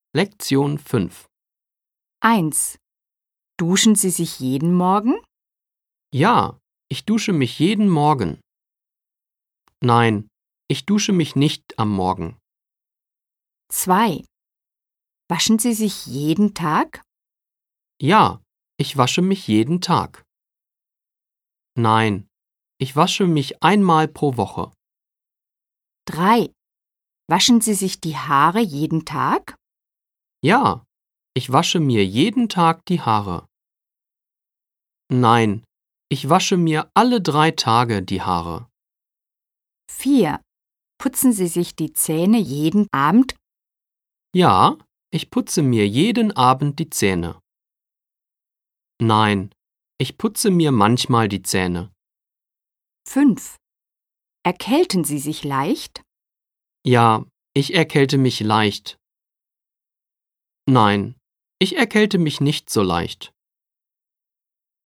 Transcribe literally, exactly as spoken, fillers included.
Lektion fünf. eins. Duschen Sie sich jeden Morgen? Ja, ich dusche mich jeden Morgen. Nein, ich dusche mich nicht am Morgen. zwei. Waschen Sie sich jeden Tag? Ja, ich wasche mich jeden Tag. Nein, ich wasche mich einmal pro Woche. drei. Waschen Sie sich die Haare jeden Tag? Ja, ich wasche mir jeden Tag die Haare. Nein, ich wasche mir alle drei Tage die Haare. vier. Putzen Sie sich die Zähne jeden Abend? Ja, ich putze mir jeden Abend die Zähne. Nein, ich putze mir manchmal die Zähne. fünf. Erkälten Sie sich leicht? Ja, ich erkälte mich leicht. Nein, ich erkälte mich nicht so leicht.